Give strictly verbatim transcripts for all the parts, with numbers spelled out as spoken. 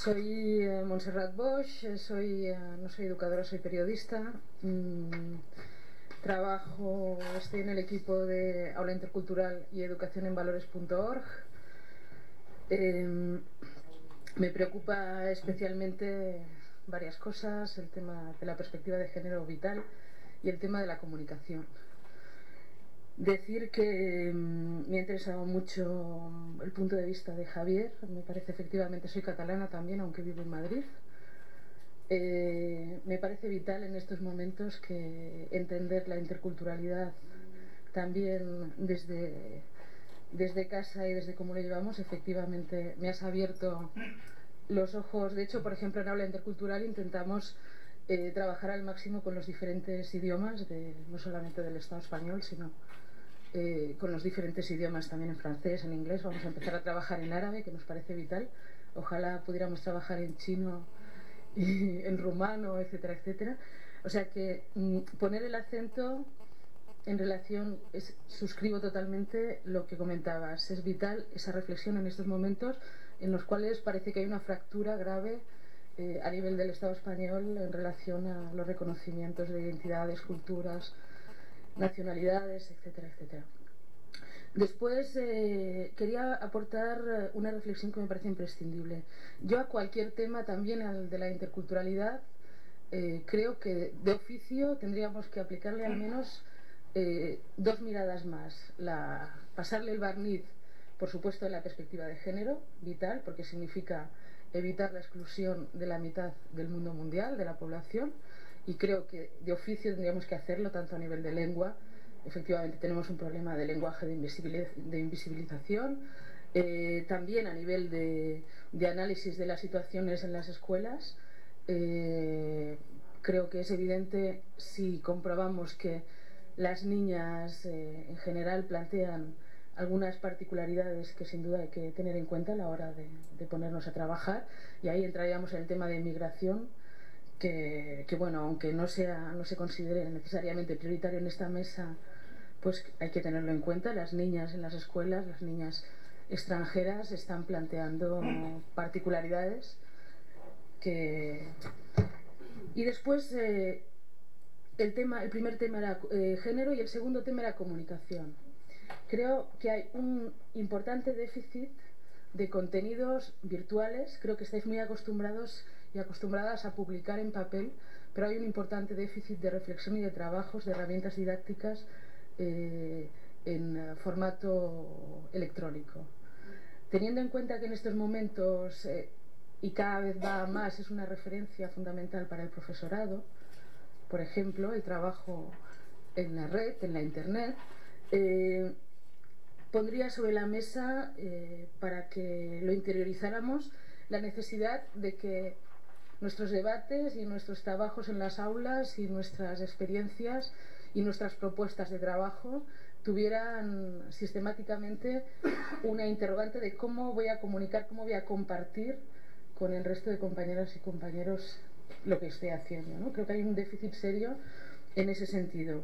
Soy eh, Montserrat Boix, eh, soy, eh, no soy educadora, soy periodista. Mm, trabajo, estoy en el equipo de Aula Intercultural y Educación en Valores punto org. Eh, me preocupa especialmente varias cosas, el tema de la perspectiva de género vital y el tema de la comunicación. Decir que mmm, me ha interesado mucho el punto de vista de Javier. Me parece, efectivamente, soy catalana también, aunque vivo en Madrid. Eh, me parece vital en estos momentos que entender la interculturalidad también desde, desde casa y desde cómo lo llevamos. Efectivamente, me has abierto los ojos. De hecho, por ejemplo, en Aula Intercultural intentamos eh, trabajar al máximo con los diferentes idiomas, de, no solamente del Estado español, sino Eh, con los diferentes idiomas, también en francés, en inglés. Vamos a empezar a trabajar en árabe, que nos parece vital. Ojalá pudiéramos trabajar en chino y en rumano, etcétera, etcétera. O sea que mm, poner el acento en relación, es, suscribo totalmente lo que comentabas, es vital esa reflexión en estos momentos en los cuales parece que hay una fractura grave eh, a nivel del Estado español en relación a los reconocimientos de identidades, culturas, nacionalidades, etcétera, etcétera. Después eh, quería aportar una reflexión que me parece imprescindible. Yo a cualquier tema, también al de la interculturalidad, eh, creo que de oficio tendríamos que aplicarle al menos eh, dos miradas más. La, pasarle el barniz, por supuesto, en la perspectiva de género, vital, porque significa evitar la exclusión de la mitad del mundo mundial, de la población, y creo que de oficio tendríamos que hacerlo tanto a nivel de lengua. Efectivamente tenemos un problema de lenguaje de, invisibiliz de invisibilización, eh, también a nivel de, de análisis de las situaciones en las escuelas. Eh, creo que es evidente, si comprobamos que las niñas eh, en general plantean algunas particularidades que sin duda hay que tener en cuenta a la hora de, de ponernos a trabajar, y ahí entraríamos en el tema de inmigración, que, que bueno, aunque no, sea, no se considere necesariamente prioritario en esta mesa, pues hay que tenerlo en cuenta. Las niñas en las escuelas, las niñas extranjeras, están planteando particularidades que... Y después eh, el, tema, el primer tema era eh, género, y el segundo tema era comunicación. Creo que hay un importante déficit de contenidos virtuales. Creo que estáis muy acostumbrados y acostumbradas a publicar en papel, pero hay un importante déficit de reflexión y de trabajos, de herramientas didácticas eh, en formato electrónico. Teniendo en cuenta que en estos momentos, eh, y cada vez va más, es una referencia fundamental para el profesorado, por ejemplo, el trabajo en la red, en la internet, eh, pondría sobre la mesa, eh, para que lo interiorizáramos, la necesidad de que nuestros debates y nuestros trabajos en las aulas y nuestras experiencias y nuestras propuestas de trabajo tuvieran sistemáticamente una interrogante de cómo voy a comunicar, cómo voy a compartir con el resto de compañeras y compañeros lo que estoy haciendo, ¿no? Creo que hay un déficit serio en ese sentido.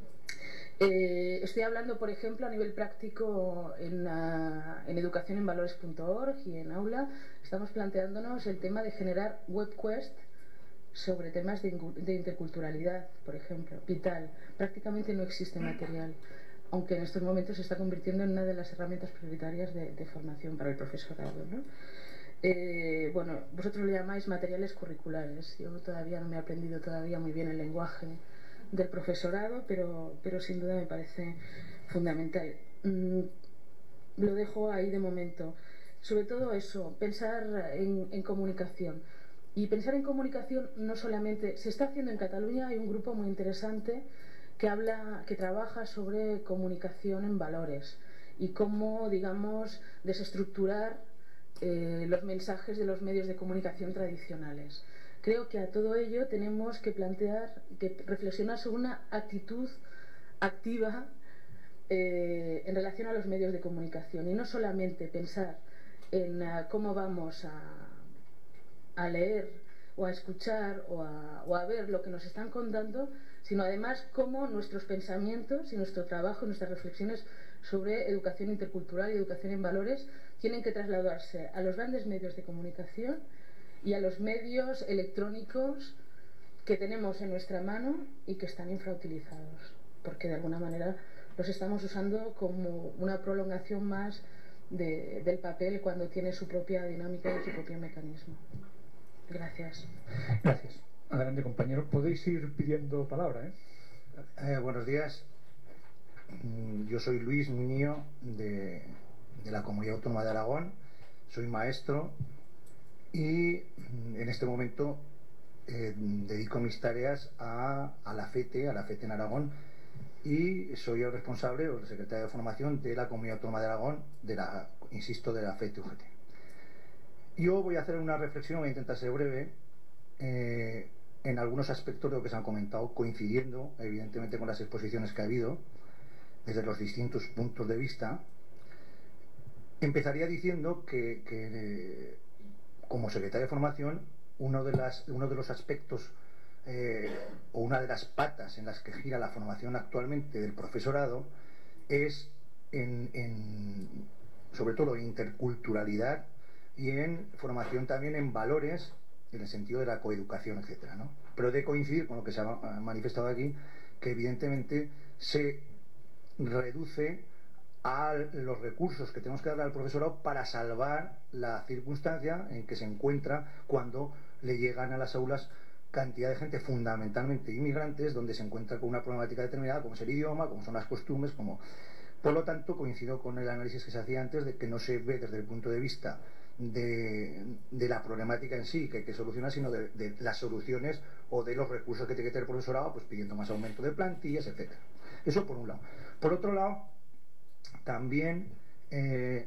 Eh, estoy hablando, por ejemplo, a nivel práctico en, uh, en educación en valores punto org y en aula. Estamos planteándonos el tema de generar webquest sobre temas de, de interculturalidad, por ejemplo, vital. Prácticamente no existe material, aunque en estos momentos se está convirtiendo en una de las herramientas prioritarias de, de formación para el profesorado, ¿no? Eh, bueno, vosotros lo llamáis materiales curriculares. Yo todavía no me he aprendido todavía muy bien el lenguaje del profesorado, pero, pero sin duda me parece fundamental. Mm, lo dejo ahí de momento. Sobre todo eso, pensar en, en comunicación. Y pensar en comunicación no solamente... Se está haciendo en Cataluña, hay un grupo muy interesante que habla, que trabaja sobre comunicación en valores y cómo, digamos, desestructurar eh, los mensajes de los medios de comunicación tradicionales. Creo que a todo ello tenemos que plantear, que reflexionar sobre una actitud activa eh, en relación a los medios de comunicación, y no solamente pensar en uh, cómo vamos a, a leer o a escuchar o a, o a ver lo que nos están contando, sino además cómo nuestros pensamientos y nuestro trabajo, nuestras reflexiones sobre educación intercultural y educación en valores tienen que trasladarse a los grandes medios de comunicación y a los medios electrónicos que tenemos en nuestra mano y que están infrautilizados, porque de alguna manera los estamos usando como una prolongación más de, del papel cuando tiene su propia dinámica y su propio mecanismo. Gracias. Gracias. Adelante, compañero. Podéis ir pidiendo palabra, ¿eh? Eh, buenos días. Yo soy Luis Muñoz de, de la Comunidad Autónoma de Aragón. Soy maestro y en este momento eh, dedico mis tareas a, a la FETE, a la FETE en Aragón, y soy el responsable o el secretario de formación de la Comunidad Autónoma de Aragón, de la, insisto, de la FETE U G T. Yo voy a hacer una reflexión, voy a intentar ser breve, eh, en algunos aspectos de lo que se han comentado, coincidiendo evidentemente con las exposiciones que ha habido desde los distintos puntos de vista. Empezaría diciendo que, que eh, como secretario de formación, uno de, las, uno de los aspectos eh, o una de las patas en las que gira la formación actualmente del profesorado es en, en sobre todo en interculturalidad y en formación también en valores, en el sentido de la coeducación, etcétera, ¿no? Pero he de coincidir con lo que se ha manifestado aquí, que evidentemente se reduce a los recursos que tenemos que darle al profesorado para salvar la circunstancia en que se encuentra cuando le llegan a las aulas cantidad de gente, fundamentalmente inmigrantes, donde se encuentra con una problemática determinada, como es el idioma, como son las costumbres, como... Por lo tanto, coincido con el análisis que se hacía antes de que no se ve desde el punto de vista de, de la problemática en sí que hay que solucionar, sino de, de las soluciones o de los recursos que tiene que tener el profesorado, pues pidiendo más aumento de plantillas, etcétera. Eso por un lado. Por otro lado, también eh,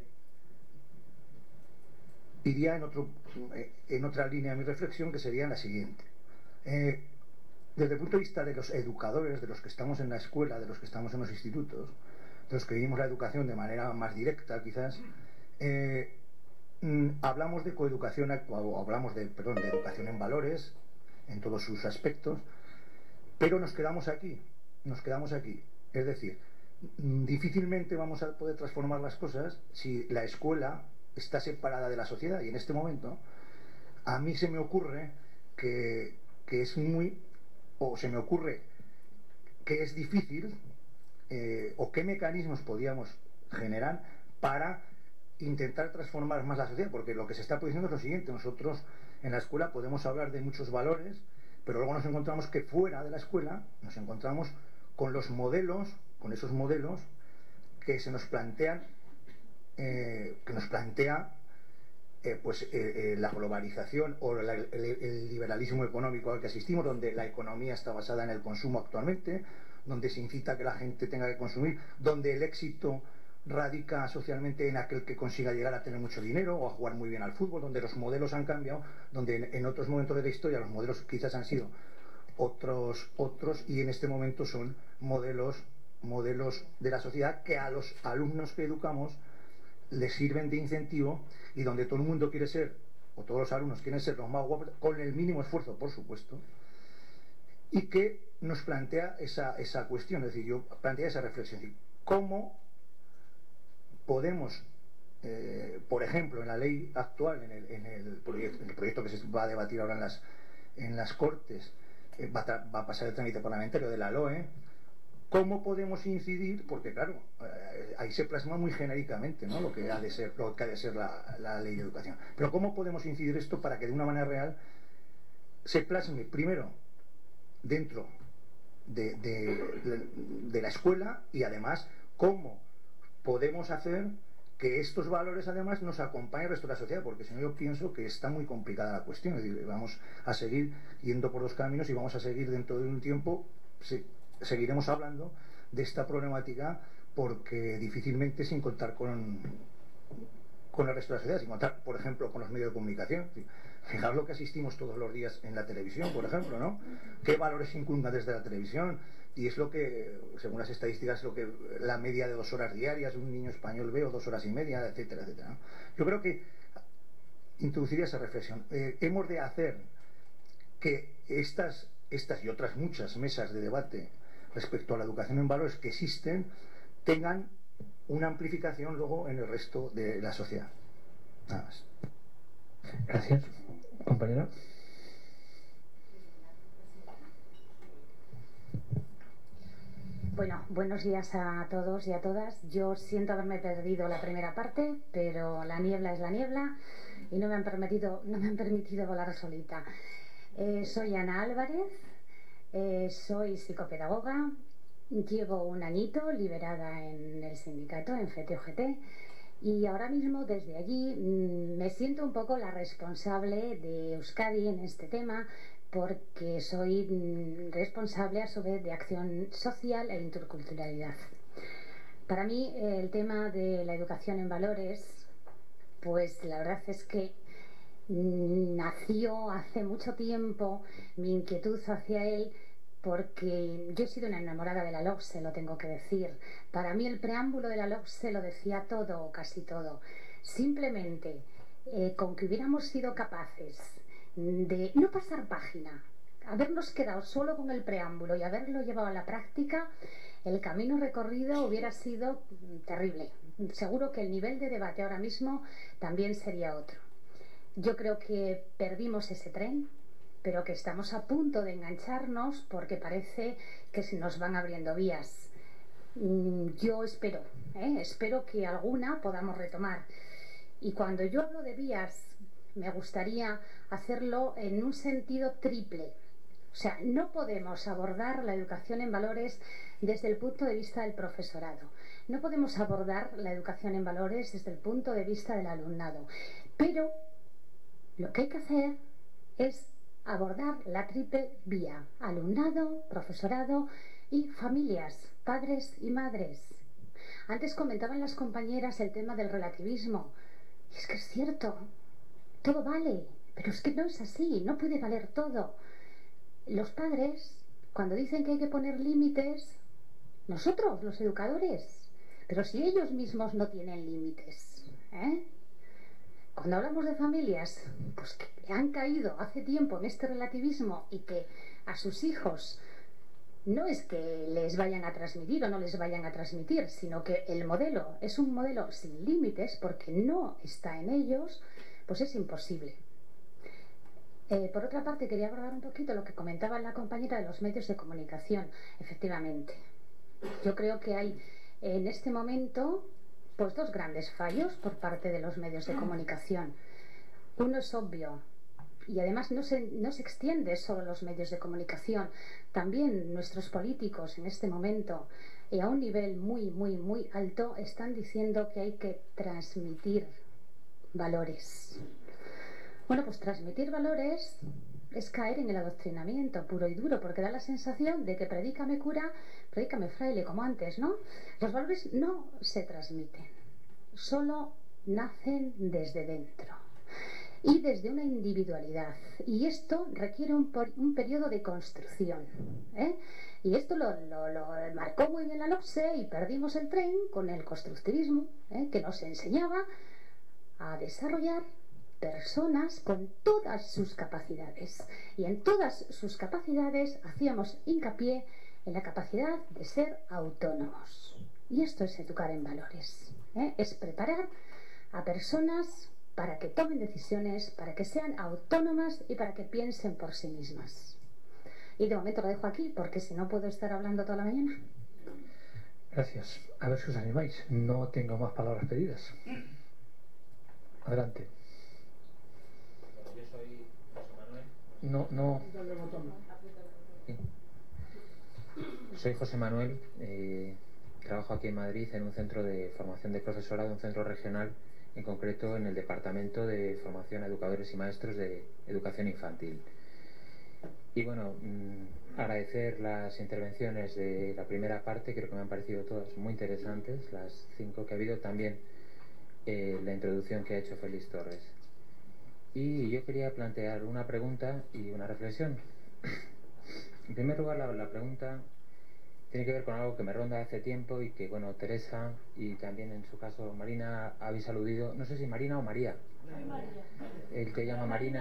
iría en, otro, en otra línea de mi reflexión, que sería la siguiente. Eh, desde el punto de vista de los educadores, de los que estamos en la escuela, de los que estamos en los institutos, de los que vivimos la educación de manera más directa quizás, eh, mm, hablamos de coeducación, o hablamos de, perdón, de educación en valores, en todos sus aspectos, pero nos quedamos aquí, nos quedamos aquí. Es decir, difícilmente vamos a poder transformar las cosas si la escuela está separada de la sociedad, y en este momento a mí se me ocurre que, que es muy, o se me ocurre que es difícil, eh, o qué mecanismos podíamos generar para intentar transformar más la sociedad, porque lo que se está produciendo es lo siguiente: nosotros en la escuela podemos hablar de muchos valores, pero luego nos encontramos que fuera de la escuela nos encontramos con los modelos, con esos modelos que se nos plantean, eh, que nos plantea eh, pues eh, eh, la globalización o la, el, el liberalismo económico al que asistimos, donde la economía está basada en el consumo actualmente, donde se incita a que la gente tenga que consumir, donde el éxito radica socialmente en aquel que consiga llegar a tener mucho dinero o a jugar muy bien al fútbol, donde los modelos han cambiado, donde en, en otros momentos de la historia los modelos quizás han sido otros, otros y en este momento son modelos, modelos de la sociedad que a los alumnos que educamos les sirven de incentivo, y donde todo el mundo quiere ser, o todos los alumnos quieren ser los más guapos, con el mínimo esfuerzo, por supuesto, y que nos plantea esa, esa cuestión. Es decir, yo plantea esa reflexión: ¿cómo podemos, eh, por ejemplo, en la ley actual, en el, en el, proyecto, en el proyecto que se va a debatir ahora en las, en las Cortes, eh, va, a va a pasar el trámite parlamentario de la L O E, cómo podemos incidir? Porque claro, eh, ahí se plasma muy genéricamente, ¿no?, lo que ha de ser, lo que ha de ser la, la ley de educación. Pero ¿cómo podemos incidir esto para que de una manera real se plasme primero dentro de, de, de, de la escuela, y además cómo podemos hacer que estos valores además nos acompañen el resto de la sociedad? Porque si no, yo pienso que está muy complicada la cuestión. Es decir, vamos a seguir yendo por dos caminos y vamos a seguir dentro de un tiempo, se, seguiremos hablando de esta problemática, porque difícilmente, sin contar con, con el resto de la sociedad, sin contar, por ejemplo, con los medios de comunicación. Fijaos lo que asistimos todos los días en la televisión, por ejemplo, ¿no? ¿Qué valores se inculcan desde la televisión? Y es lo que, según las estadísticas, lo que la media de dos horas diarias un niño español ve, o dos horas y media, etcétera, etcétera, ¿no? Yo creo que introduciría esa reflexión. Eh, hemos de hacer que estas, estas y otras muchas mesas de debate respecto a la educación en valores que existen tengan una amplificación luego en el resto de la sociedad. Nada más. Gracias. Compañera. Bueno, buenos días a todos y a todas. Yo siento haberme perdido la primera parte, pero la niebla es la niebla y no me han permitido, no me han permitido volar solita. Eh, soy Ana Álvarez, eh, soy psicopedagoga, llevo un añito liberada en el sindicato, en F T U G T, y ahora mismo desde allí mmm, me siento un poco la responsable de Euskadi en este tema, porque soy mmm, responsable a su vez de acción social e interculturalidad. Para mí el tema de la educación en valores, pues la verdad es que mmm, nació hace mucho tiempo mi inquietud hacia él, porque yo he sido una enamorada de la LOCSE, lo tengo que decir. Para mí el preámbulo de la LOCSE lo decía todo o casi todo. Simplemente eh, con que hubiéramos sido capaces de no pasar página, habernos quedado solo con el preámbulo y haberlo llevado a la práctica, el camino recorrido hubiera sido terrible. Seguro que el nivel de debate ahora mismo también sería otro. Yo creo que perdimos ese tren, pero que estamos a punto de engancharnos porque parece que se nos van abriendo vías. Yo espero, ¿eh? espero que alguna podamos retomar. Y cuando yo hablo de vías, me gustaría hacerlo en un sentido triple. O sea, no podemos abordar la educación en valores desde el punto de vista del profesorado. No podemos abordar la educación en valores desde el punto de vista del alumnado. Pero lo que hay que hacer es abordar la triple vía: alumnado, profesorado y familias, padres y madres. Antes comentaban las compañeras el tema del relativismo. Y es que es cierto, todo vale, pero es que no es así, no puede valer todo. Los padres, cuando dicen que hay que poner límites, nosotros, los educadores, pero si ellos mismos no tienen límites, ¿eh? Cuando hablamos de familias, pues que han caído hace tiempo en este relativismo y que a sus hijos no es que les vayan a transmitir o no les vayan a transmitir, sino que el modelo es un modelo sin límites porque no está en ellos, pues es imposible. Eh, por otra parte, quería abordar un poquito lo que comentaba la compañera de los medios de comunicación. Efectivamente, yo creo que hay en este momento pues dos grandes fallos por parte de los medios de comunicación. Uno es obvio y además no se, no se extiende solo a los medios de comunicación, también nuestros políticos en este momento y a un nivel muy muy muy alto están diciendo que hay que transmitir valores. Bueno, pues transmitir valores es caer en el adoctrinamiento puro y duro, porque da la sensación de que predícame cura, predícame fraile, como antes, ¿no? Los valores no se transmiten, solo nacen desde dentro y desde una individualidad, y esto requiere un, un periodo de construcción, ¿eh? Y esto lo, lo, lo marcó muy bien la LOCSE y perdimos el tren con el constructivismo, ¿eh? que nos enseñaba a desarrollar personas con todas sus capacidades, y en todas sus capacidades hacíamos hincapié en la capacidad de ser autónomos. Y esto es educar en valores, ¿eh? Es preparar a personas para que tomen decisiones, para que sean autónomas y para que piensen por sí mismas. Y de momento lo dejo aquí porque si no puedo estar hablando toda la mañana. Gracias. A ver si os animáis. No tengo más palabras pedidas. Adelante. Yo soy José Manuel. No, no. Sí. Soy José Manuel. Eh, trabajo aquí en Madrid en un centro de formación de profesorado, un centro regional, en concreto en el Departamento de Formación a Educadores y Maestros de Educación Infantil. Y bueno, mmm, agradecer las intervenciones de la primera parte, creo que me han parecido todas muy interesantes, las cinco que ha habido, también eh, la introducción que ha hecho Félix Torres. Y yo quería plantear una pregunta y una reflexión. En primer lugar, la, la pregunta tiene que ver con algo que me ronda hace tiempo y que, bueno, Teresa y también en su caso Marina habéis aludido, no sé si Marina o María. María. El que llama Marina.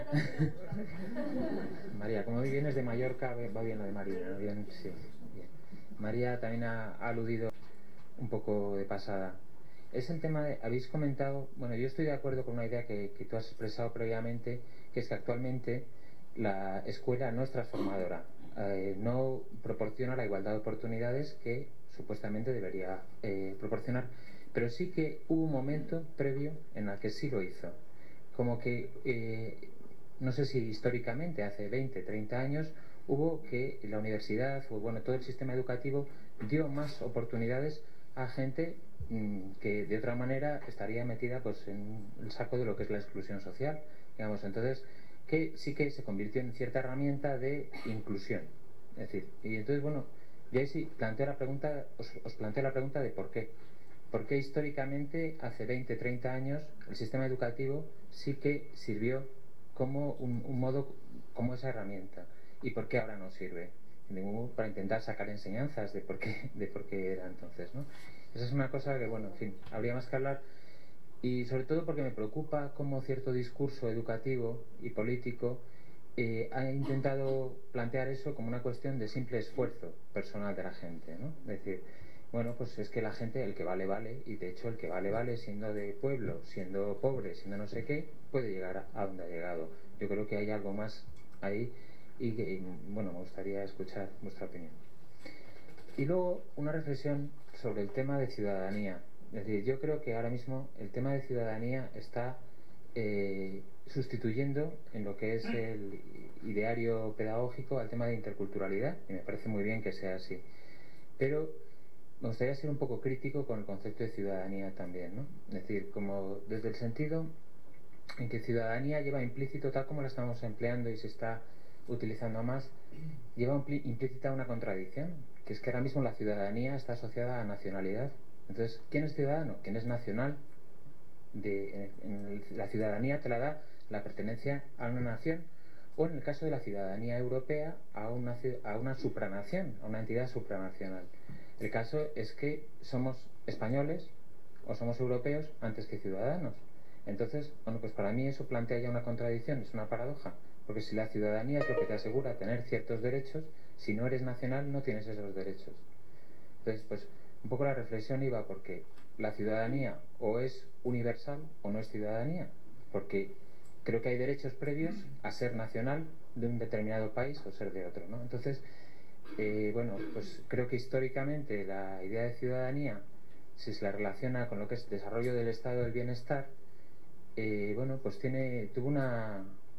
María, como hoy vienes de Mallorca, va bien lo de Marina, ¿no? Bien, sí, bien. María también ha, ha aludido un poco de pasada. es el tema de, habéis comentado, bueno, yo estoy de acuerdo con una idea que, que tú has expresado previamente, que es que actualmente la escuela no es transformadora, eh, no proporciona la igualdad de oportunidades que supuestamente debería eh, proporcionar, pero sí que hubo un momento previo en el que sí lo hizo, como que eh, no sé si históricamente hace veinte, treinta años hubo que la universidad o bueno todo el sistema educativo dio más oportunidades a gente mmm, que de otra manera estaría metida pues en el saco de lo que es la exclusión social, digamos. Entonces que sí que se convirtió en cierta herramienta de inclusión, es decir, y entonces bueno, yo ahí sí planteo la pregunta, os, os planteo la pregunta de por qué por qué históricamente hace veinte, treinta años el sistema educativo sí que sirvió como un, un modo, como esa herramienta, y por qué ahora no sirve para intentar sacar enseñanzas de por qué, de por qué era entonces, ¿no? Esa es una cosa que, bueno, en fin, habría más que hablar, y sobre todo porque me preocupa cómo cierto discurso educativo y político eh, ha intentado plantear eso como una cuestión de simple esfuerzo personal de la gente, ¿no? Es decir, bueno, pues es que la gente, el que vale, vale, y de hecho el que vale, vale, siendo de pueblo, siendo pobre, siendo no sé qué, puede llegar a donde ha llegado. Yo creo que hay algo más ahí y que, y, bueno, me gustaría escuchar vuestra opinión. Y luego una reflexión sobre el tema de ciudadanía. Es decir, yo creo que ahora mismo el tema de ciudadanía está eh, sustituyendo en lo que es el ideario pedagógico al tema de interculturalidad, y me parece muy bien que sea así. Pero me gustaría ser un poco crítico con el concepto de ciudadanía también, ¿no? Es decir, como desde el sentido en que ciudadanía lleva implícito, tal como la estamos empleando y se está utilizando más, lleva implícita una contradicción, que es que ahora mismo la ciudadanía está asociada a nacionalidad. Entonces, ¿quién es ciudadano? ¿Quién es nacional? De, en, en la ciudadanía te la da la pertenencia a una nación, o en el caso de la ciudadanía europea a una, a una supranación, a una entidad supranacional. El caso es que somos españoles o somos europeos antes que ciudadanos. Entonces, bueno, pues para mí eso plantea ya una contradicción, es una paradoja, porque si la ciudadanía es lo que te asegura tener ciertos derechos, si no eres nacional no tienes esos derechos. Entonces, pues un poco la reflexión iba porque la ciudadanía o es universal o no es ciudadanía, porque creo que hay derechos previos a ser nacional de un determinado país o ser de otro, ¿no? Entonces, eh, bueno, pues creo que históricamente la idea de ciudadanía, si se la relaciona con lo que es desarrollo del estado del bienestar, eh, bueno, pues tiene, tuvo una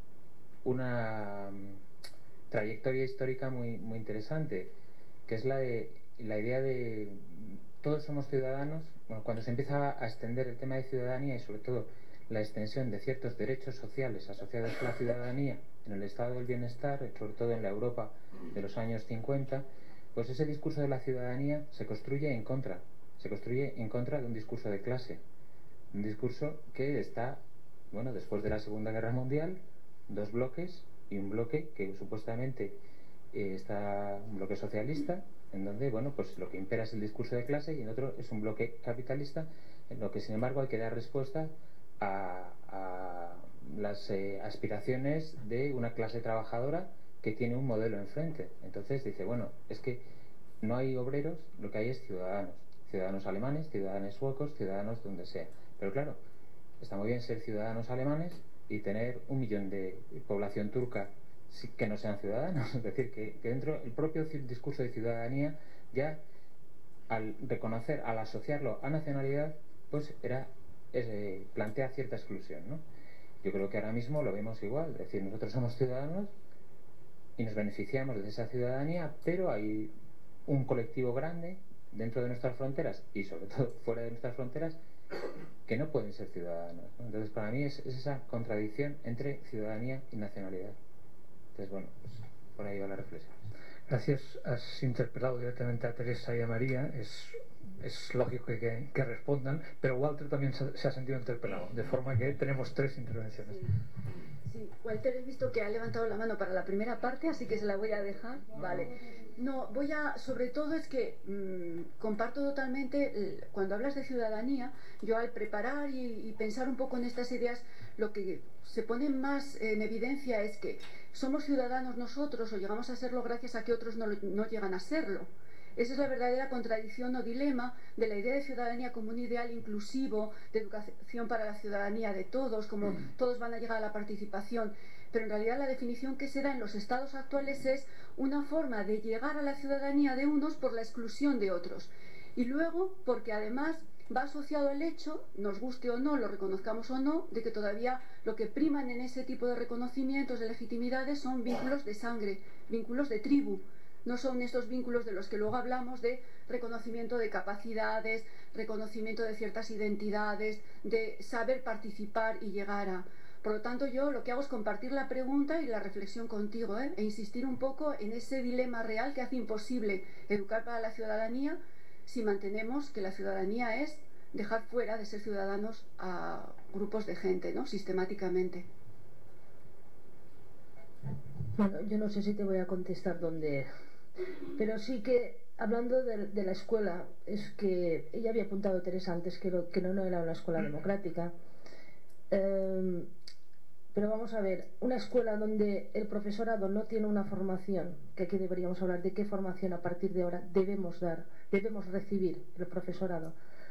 una um, trayectoria histórica muy, muy interesante, que es la de la idea de todos somos ciudadanos. Bueno, cuando se empieza a extender el tema de ciudadanía y sobre todo la extensión de ciertos derechos sociales asociados a la ciudadanía en el estado del bienestar, sobre todo en la Europa de los años cincuenta, pues ese discurso de la ciudadanía se construye en contra, se construye en contra de un discurso de clase, un discurso que está, bueno, después de la Segunda Guerra Mundial, dos bloques y un bloque que supuestamente eh, está un bloque socialista, en donde, bueno, pues lo que impera es el discurso de clase, y en otro es un bloque capitalista, en lo que sin embargo hay que dar respuesta a, a las eh, aspiraciones de una clase trabajadora que tiene un modelo enfrente. Entonces dice, bueno, es que no hay obreros, lo que hay es ciudadanos, ciudadanos alemanes, ciudadanos suecos, ciudadanos donde sea. Pero claro, está muy bien ser ciudadanos alemanes y tener un millón de población turca que no sean ciudadanos. Es decir, que, que dentro del propio discurso de ciudadanía, ya al reconocer, al asociarlo a nacionalidad, pues era es, eh, plantea cierta exclusión, ¿no? Yo creo que ahora mismo lo vemos igual, es decir, nosotros somos ciudadanos y nos beneficiamos de esa ciudadanía, pero hay un colectivo grande dentro de nuestras fronteras y sobre todo fuera de nuestras fronteras que no pueden ser ciudadanos, ¿no? Entonces para mí es, es esa contradicción entre ciudadanía y nacionalidad. Entonces bueno, pues por ahí va la reflexión. Gracias. Has interpelado directamente a Teresa y a María. Es, es lógico que, que respondan, pero Walter también se, se ha sentido interpelado, de forma que tenemos tres intervenciones. Sí. Sí, Walter, he visto que ha levantado la mano para la primera parte, así que se la voy a dejar. Vale. No, voy a, sobre todo es que mmm, comparto totalmente, cuando hablas de ciudadanía, yo al preparar y, y pensar un poco en estas ideas, lo que se pone más en evidencia es que somos ciudadanos nosotros o llegamos a serlo gracias a que otros no, no llegan a serlo. Esa es la verdadera contradicción o dilema de la idea de ciudadanía como un ideal inclusivo, de educación para la ciudadanía de todos, como todos van a llegar a la participación. Pero en realidad la definición que se da en los estados actuales es una forma de llegar a la ciudadanía de unos por la exclusión de otros. Y luego, porque además va asociado el hecho, nos guste o no, lo reconozcamos o no, de que todavía lo que priman en ese tipo de reconocimientos, de legitimidades, son vínculos de sangre, vínculos de tribu. No son estos vínculos de los que luego hablamos de reconocimiento de capacidades, reconocimiento de ciertas identidades, de saber participar y llegar a... Por lo tanto, yo lo que hago es compartir la pregunta y la reflexión contigo, ¿eh? E insistir un poco en ese dilema real que hace imposible educar para la ciudadanía si mantenemos que la ciudadanía es dejar fuera de ser ciudadanos a grupos de gente, ¿no? Sistemáticamente. Bueno, yo no sé si te voy a contestar dónde, pero sí que hablando de, de la escuela, es que ella había apuntado, Teresa, antes que, lo, que no, no era una escuela democrática, eh, pero vamos a ver, una escuela donde el profesorado no tiene una formación, que aquí deberíamos hablar de qué formación a partir de ahora debemos dar, debemos recibir el profesorado,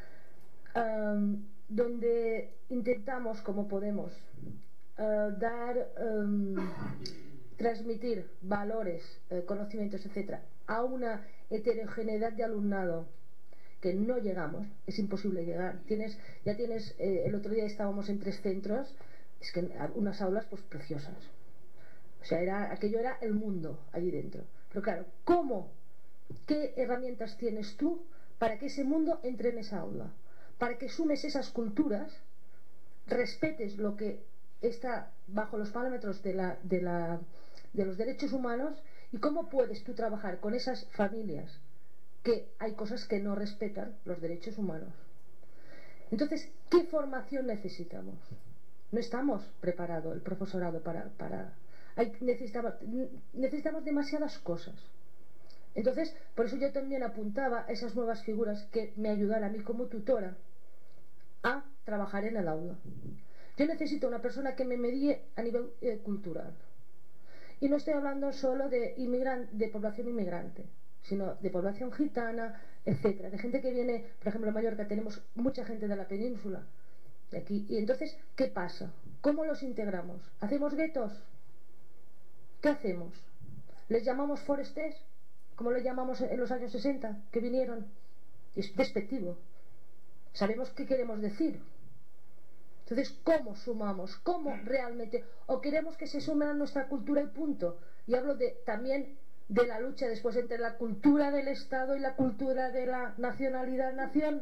um, donde intentamos como podemos uh, dar, um, transmitir valores, uh, conocimientos, etcétera, a una heterogeneidad de alumnado que no llegamos, es imposible llegar. Tienes, ya tienes, eh, el otro día estábamos en tres centros, es que unas aulas pues preciosas, o sea, era, aquello era el mundo allí dentro, pero claro, ¿cómo? ¿Qué herramientas tienes tú para que ese mundo entre en esa aula? Para que sumes esas culturas, respetes lo que está bajo los parámetros de, la, de, la, de los derechos humanos, y cómo puedes tú trabajar con esas familias que hay cosas que no respetan los derechos humanos. Entonces, ¿qué formación necesitamos? No estamos preparados el profesorado para... para hay, necesitamos, necesitamos demasiadas cosas. Entonces, por eso yo también apuntaba a esas nuevas figuras que me ayudan a mí como tutora a trabajar en el aula. Yo necesito una persona que me medie a nivel eh, cultural. Y no estoy hablando solo de, inmigran, de población inmigrante, sino de población gitana, etcétera, de gente que viene, por ejemplo, en Mallorca tenemos mucha gente de la península, de aquí. Y entonces, ¿qué pasa? ¿Cómo los integramos? ¿Hacemos guetos? ¿Qué hacemos? ¿Les llamamos forestés? Como lo llamamos en los años sesenta, que vinieron? Es despectivo. Sabemos qué queremos decir. Entonces, ¿cómo sumamos? ¿Cómo realmente? ¿O queremos que se sumen a nuestra cultura y punto? Y hablo de, también de la lucha después entre la cultura del Estado y la cultura de la nacionalidad-nación.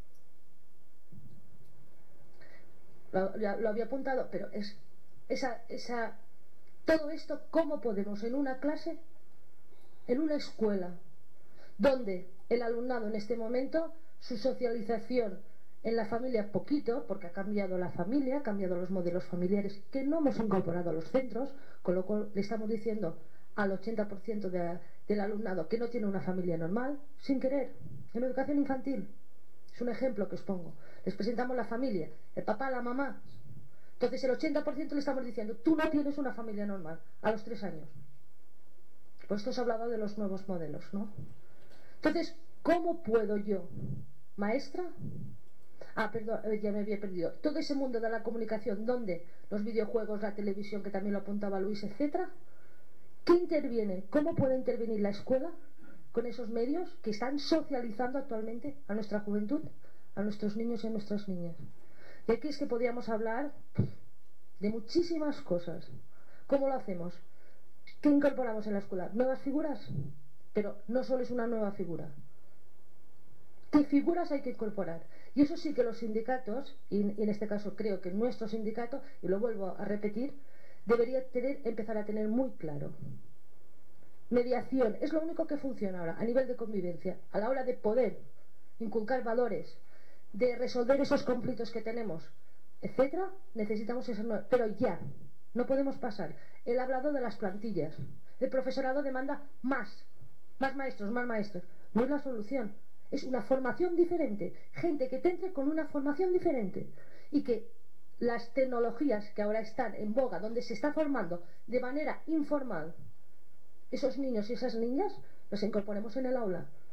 Lo, lo había apuntado, pero es esa, esa, todo esto, ¿cómo podemos en una clase, en una escuela, donde el alumnado en este momento, su socialización en la familia poquito, porque ha cambiado la familia, ha cambiado los modelos familiares que no hemos incorporado a los centros, con lo cual le estamos diciendo al ochenta por ciento de, del alumnado que no tiene una familia normal, sin querer, en educación infantil. Es un ejemplo que os pongo. Les presentamos la familia, el papá, la mamá. Entonces el ochenta por ciento le estamos diciendo, tú no tienes una familia normal, a los tres años. Pues esto os hablaba de los nuevos modelos, ¿no? Entonces, ¿cómo puedo yo, maestra? Ah, perdón, ya me había perdido. Todo ese mundo de la comunicación, donde los videojuegos, la televisión, que también lo apuntaba Luis, etcétera. ¿Qué interviene? ¿Cómo puede intervenir la escuela con esos medios que están socializando actualmente a nuestra juventud, a nuestros niños y a nuestras niñas? Y aquí es que podríamos hablar de muchísimas cosas. ¿Cómo lo hacemos? ¿Qué incorporamos en la escuela? ¿Nuevas figuras? Pero no solo es una nueva figura. ¿Qué figuras hay que incorporar? Y eso sí que los sindicatos, y en este caso creo que nuestro sindicato, y lo vuelvo a repetir, debería tener, empezar a tener muy claro. Mediación es lo único que funciona ahora a nivel de convivencia, a la hora de poder inculcar valores, de resolver esos conflictos que tenemos, etcétera. Necesitamos eso, pero ya no podemos pasar. Él ha hablado de las plantillas. El profesorado demanda más, más maestros, más maestros. No es la solución. Es una formación diferente, gente que te entre con una formación diferente, y que las tecnologías que ahora están en boga, donde se está formando de manera informal esos niños y esas niñas, los incorporemos en el aula.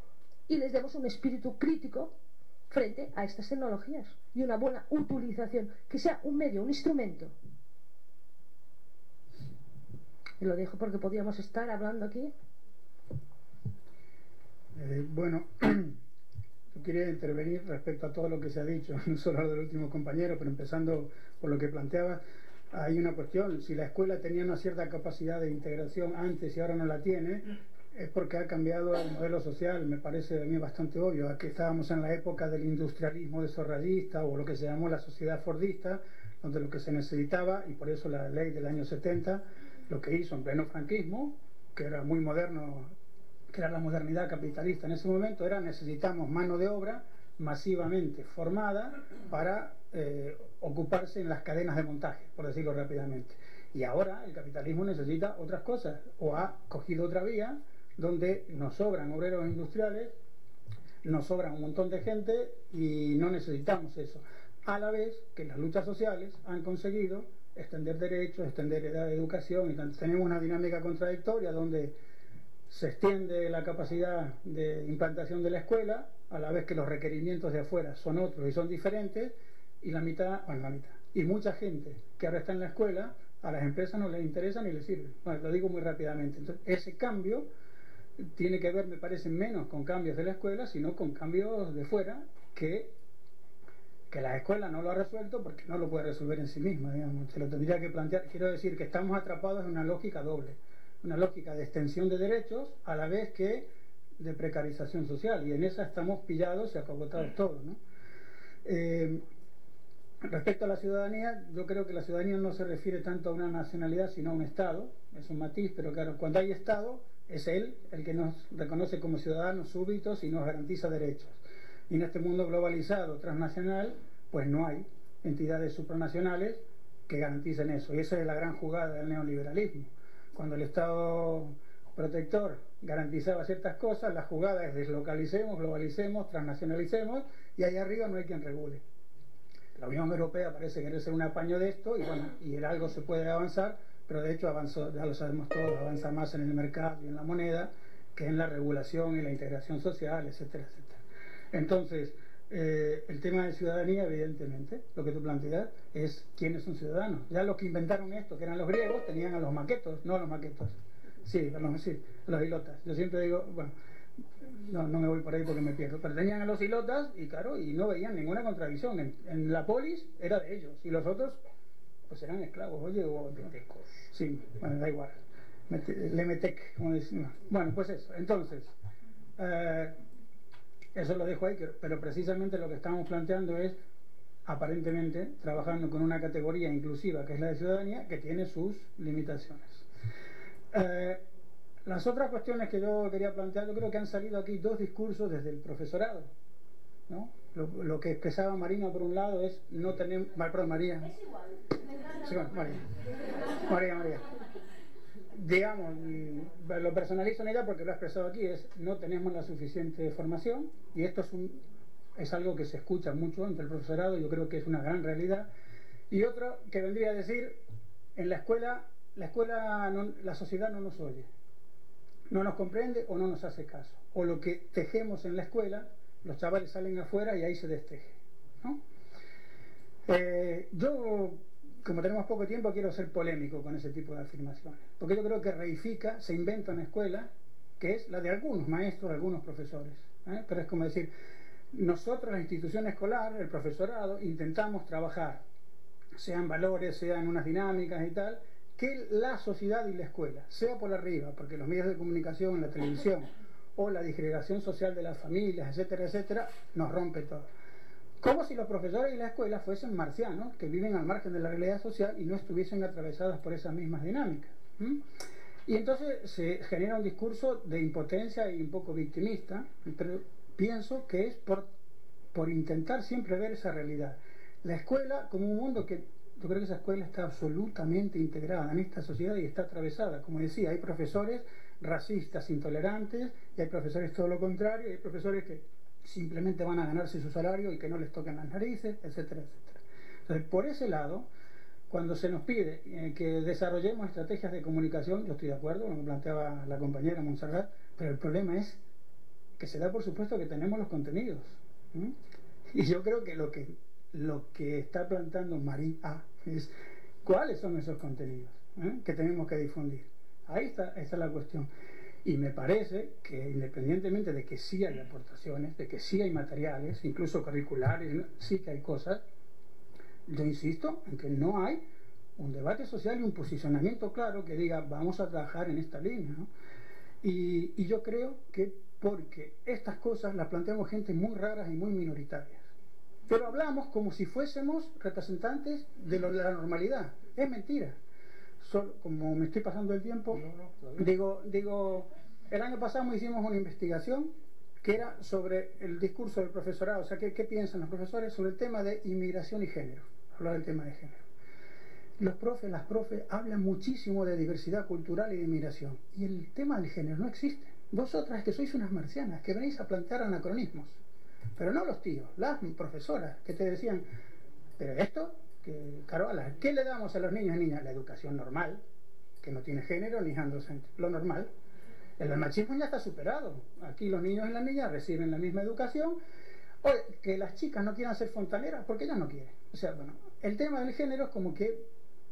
y les demos un espíritu crítico frente a estas tecnologías y una buena utilización, que sea un medio, un instrumento. Y lo dejo porque podríamos estar hablando aquí. Eh, bueno, yo quería intervenir respecto a todo lo que se ha dicho, no solo lo del último compañero, pero empezando por lo que planteaba. Hay una cuestión: si la escuela tenía una cierta capacidad de integración antes y ahora no la tiene, es porque ha cambiado el modelo social. Me parece a mí bastante obvio. Aquí estábamos en la época del industrialismo desarrollista, o lo que se llamó la sociedad fordista, donde lo que se necesitaba, y por eso la ley del año setenta, lo que hizo en pleno franquismo, que era muy moderno, que era la modernidad capitalista en ese momento, era: necesitamos mano de obra masivamente formada para eh, ocuparse en las cadenas de montaje, por decirlo rápidamente. Y ahora el capitalismo necesita otras cosas, o ha cogido otra vía donde nos sobran obreros industriales, nos sobran un montón de gente y no necesitamos eso. A la vez que las luchas sociales han conseguido extender derechos, extender edad de educación, y tenemos una dinámica contradictoria donde se extiende la capacidad de implantación de la escuela, a la vez que los requerimientos de afuera son otros y son diferentes, y la mitad, bueno, la mitad, y mucha gente que ahora está en la escuela, a las empresas no les interesa ni les sirve. Bueno, lo digo muy rápidamente. Entonces, ese cambio tiene que ver, me parece, menos con cambios de la escuela, sino con cambios de fuera, que, que la escuela no lo ha resuelto porque no lo puede resolver en sí misma, digamos. Se lo tendría que plantear. Quiero decir que estamos atrapados en una lógica doble, una lógica de extensión de derechos a la vez que de precarización social, y en esa estamos pillados y acogotados todos, ¿no? Eh, respecto a la ciudadanía, yo creo que la ciudadanía no se refiere tanto a una nacionalidad sino a un Estado. Es un matiz, pero claro, cuando hay Estado es él el que nos reconoce como ciudadanos súbditos y nos garantiza derechos, y en este mundo globalizado, transnacional, pues no hay entidades supranacionales que garanticen eso, y esa es la gran jugada del neoliberalismo. Cuando el Estado protector garantizaba ciertas cosas, la jugada es: deslocalicemos, globalicemos, transnacionalicemos, y allá arriba no hay quien regule. La Unión Europea parece querer ser un apaño de esto, y bueno, y en algo se puede avanzar, pero de hecho avanzó, ya lo sabemos todos, avanza más en el mercado y en la moneda que en la regulación y la integración social, etcétera, etcétera. Entonces, eh, el tema de ciudadanía, evidentemente, lo que tú planteas es quiénes son ciudadanos. Ya los que inventaron esto, que eran los griegos, tenían a los maquetos, no a los maquetos, sí, a los, sí, a los hilotas. Yo siempre digo, bueno, no, no me voy por ahí porque me pierdo, pero tenían a los hilotas y claro, y no veían ninguna contradicción. En, en la polis era de ellos, y los otros pues eran esclavos, oye, o metecos. Sí, bueno, da igual. Lemetec, como decimos. Bueno, pues eso. Entonces, eh, eso lo dejo ahí, pero precisamente lo que estamos planteando es, aparentemente, trabajando con una categoría inclusiva que es la de ciudadanía, que tiene sus limitaciones. Eh, las otras cuestiones que yo quería plantear, yo creo que han salido aquí dos discursos desde el profesorado, ¿no? Lo, lo que expresaba Marina por un lado es: no tenemos, perdón, María. Es igual. Sí, bueno, María. María, María. Digamos, lo personalizo en ella porque lo he expresado aquí, es: no tenemos la suficiente formación, y esto es, un, es algo que se escucha mucho entre el profesorado, yo creo que es una gran realidad. Y otro que vendría a decir: en la escuela, la escuela, no, la sociedad no nos oye, no nos comprende o no nos hace caso, o lo que tejemos en la escuela, los chavales salen afuera y ahí se desteje, ¿no? Eh, yo, como tenemos poco tiempo, quiero ser polémico con ese tipo de afirmaciones, porque yo creo que reifica, se inventa una escuela que es la de algunos maestros, algunos profesores, ¿eh? Pero es como decir, nosotros, la institución escolar, el profesorado, intentamos trabajar, sean valores, sean unas dinámicas y tal, que la sociedad y la escuela, sea por arriba, porque los medios de comunicación, la televisión, o la disgregación social de las familias, etcétera, etcétera, nos rompe todo. Como si los profesores y la escuela fuesen marcianos, que viven al margen de la realidad social y no estuviesen atravesados por esas mismas dinámicas. ¿Mm? Y entonces se genera un discurso de impotencia y un poco victimista, pero pienso que es por, por intentar siempre ver esa realidad. La escuela como un mundo que, yo creo que esa escuela está absolutamente integrada en esta sociedad y está atravesada. Como decía, hay profesores racistas, intolerantes, y hay profesores todo lo contrario, y hay profesores que simplemente van a ganarse su salario y que no les toquen las narices, etcétera, etcétera. Entonces, por ese lado, cuando se nos pide eh, que desarrollemos estrategias de comunicación, yo estoy de acuerdo, como planteaba la compañera Montserrat, pero el problema es que se da por supuesto que tenemos los contenidos. ¿Mm? Y yo creo que lo que lo que está plantando María es cuáles son esos contenidos, ¿eh? que tenemos que difundir. Ahí está, esa es la cuestión. Y me parece que independientemente de que sí hay aportaciones, de que sí hay materiales, incluso curriculares, sí que hay cosas, yo insisto en que no hay un debate social y un posicionamiento claro que diga vamos a trabajar en esta línea, ¿no? Y, y yo creo que porque estas cosas las planteamos gente muy raras y muy minoritarias, pero hablamos como si fuésemos representantes de, lo, de la normalidad. Es mentira. Solo, como me estoy pasando el tiempo, no, no, digo, digo, el año pasado hicimos una investigación que era sobre el discurso del profesorado, o sea, ¿qué, qué piensan los profesores sobre el tema de inmigración y género? Hablar del tema de género. Los profes, las profes hablan muchísimo de diversidad cultural y de inmigración, y el tema del género no existe. Vosotras que sois unas marcianas, que venís a plantear anacronismos, pero no los tíos, las profesoras que te decían, pero esto, que Carola, ¿qué le damos a los niños y niñas? La educación normal, que no tiene género ni androcentro, lo normal. El machismo ya está superado. Aquí los niños y las niñas reciben la misma educación. Oye, que las chicas no quieran ser fontaneras porque ellas no quieren. O sea, bueno, el tema del género es como que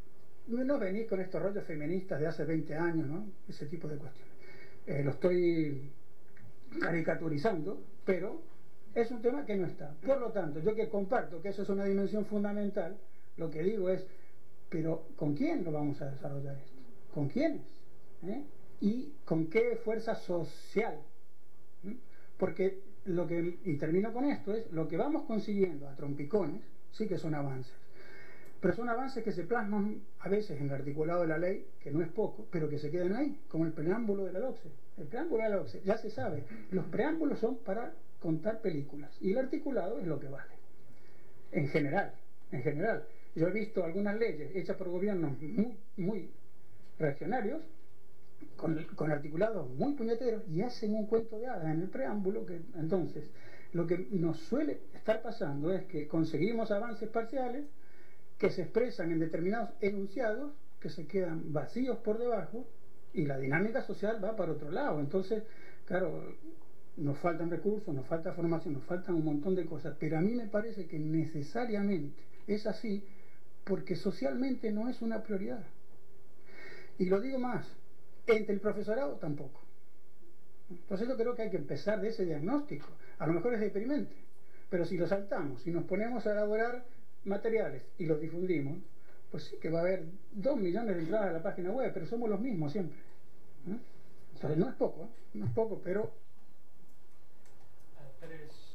no venís con estos rollos feministas de hace veinte años, ¿no? Ese tipo de cuestiones. Eh, lo estoy caricaturizando, pero es un tema que no está. Por lo tanto, yo que comparto que eso es una dimensión fundamental, lo que digo es, pero ¿con quién lo vamos a desarrollar esto? ¿Con quiénes? ¿Eh? ¿Y con qué fuerza social? ¿Mm? Porque lo que, y termino con esto, es lo que vamos consiguiendo a trompicones, sí que son avances, pero son avances que se plasman a veces en el articulado de la ley, que no es poco, pero que se quedan ahí, como el preámbulo de la LOCSE. El preámbulo de la LOCSE, ya se sabe, los preámbulos son para contar películas, y el articulado es lo que vale. En general, en general. Yo he visto algunas leyes hechas por gobiernos muy, muy reaccionarios, con, con articulados muy puñeteros, y hacen un cuento de hadas en el preámbulo. Que entonces lo que nos suele estar pasando es que conseguimos avances parciales que se expresan en determinados enunciados que se quedan vacíos por debajo, y la dinámica social va para otro lado. Entonces, claro, nos faltan recursos, nos falta formación, nos faltan un montón de cosas, pero a mí me parece que necesariamente es así porque socialmente no es una prioridad. Y lo digo más, entre el profesorado tampoco. Entonces yo creo que hay que empezar de ese diagnóstico. A lo mejor es deprimente, pero si lo saltamos, si nos ponemos a elaborar materiales y los difundimos, pues sí que va a haber dos millones de entradas a la página web, pero somos los mismos siempre. ¿Eh? Entonces no es poco, ¿eh? No es poco, pero